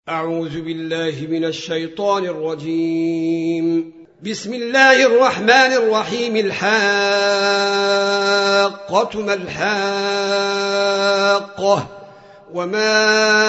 أعوذ بالله من الشيطان الرجيم. بسم الله الرحمن الرحيم. الحاقة ما الحاقة وما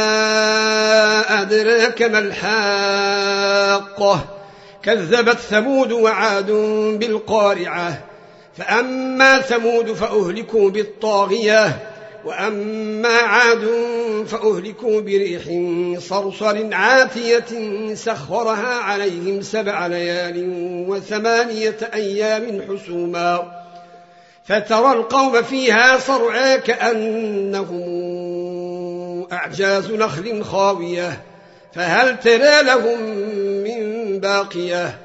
أدراك ما الحاقة كذبت ثمود وعاد بالقارعة فأما ثمود فأهلكوا بالطاغية وأما عاد فأهلكوا بريح صرصر عاتية سخرها عليهم 7 ليال و8 أيام حسوما فترى القوم فيها صرعا كأنهم أعجاز نخل خاوية فهل ترى لهم من باقية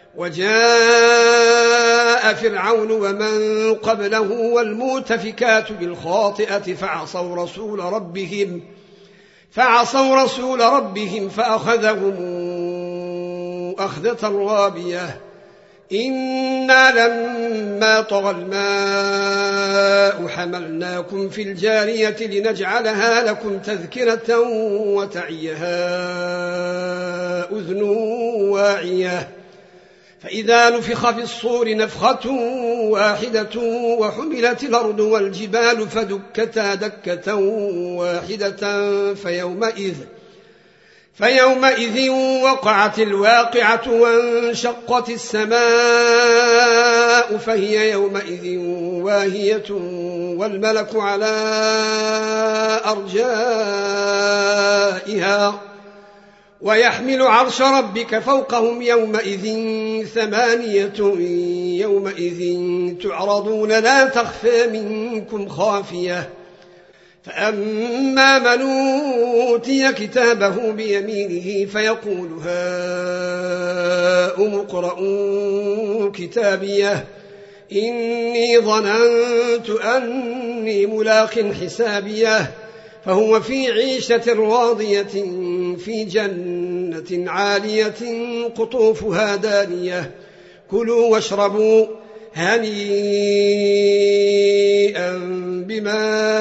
وجاء فرعون ومن قبله والمؤتفكات بالخاطئة فعصوا رسول ربهم فأخذهم أخذة رابية إنا لما طغى الماء حملناكم في الجارية لنجعلها لكم تذكرة وتعيها أذن واعية فإذا نفخ في الصور نفخة واحدة وحملت الأرض والجبال فدكتا دكة واحدة فيومئذ وقعت الواقعة وانشقت السماء فهي يومئذ واهية والملك على أرجائها ويحمل عرش ربك فوقهم يومئذ 8 يومئذ تعرضون لا تخفى منكم خافية فأما من أوتي كتابه بيمينه فيقول هاؤم اقرءوا كتابيه إني ظننت أني ملاق حسابيه فهو في عيشة راضية في جنة عالية قطوفها دانية كلوا واشربوا هنيئا بما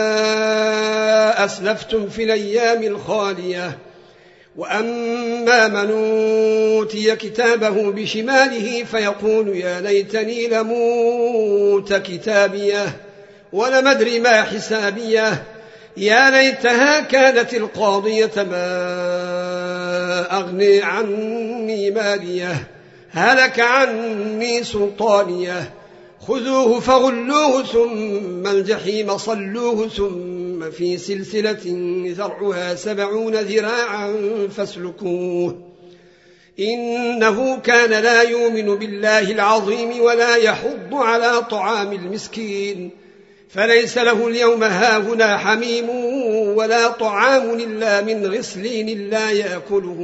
أسلفتم في الأيام الخالية وأما من أوتي كتابه بشماله فيقول يا ليتني لموت كتابيه ولم أدر ما حسابيه يا ليتها كانت القاضية ما أغني عني ماليه هلك عني سلطانيه خذوه فغلوه ثم الجحيم صلوه ثم في سلسلة ذرعها 70 ذراعا فاسلكوه إنه كان لا يؤمن بالله العظيم ولا يحض على طعام المسكين فليس له اليوم هاهنا حميم ولا طعام إلا من غسلين لا يأكله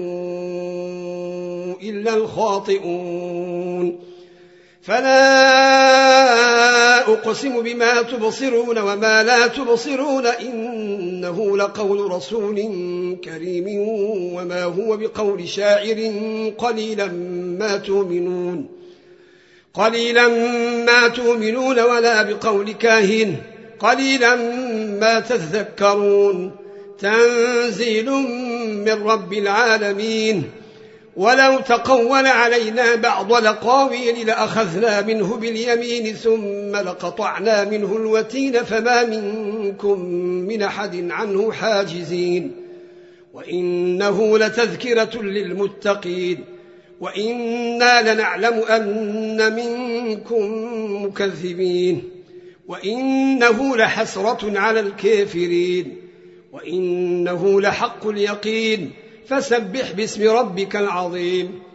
إلا الخاطئون فلا أقسم بما تبصرون وما لا تبصرون إنه لقول رسول كريم وما هو بقول شاعر قليلا ما تؤمنون ولا بقول كاهن قليلا ما تذكرون تنزيل من رب العالمين ولو تقول علينا بعض الأقاويل لأخذنا منه باليمين ثم لقطعنا منه الوتين فما منكم من أحد عنه حاجزين وإنه لتذكرة للمتقين وإنا لنعلم أن منكم مكذبين وإنه لحسرة على الكافرين وإنه لحق اليقين فسبح باسم ربك العظيم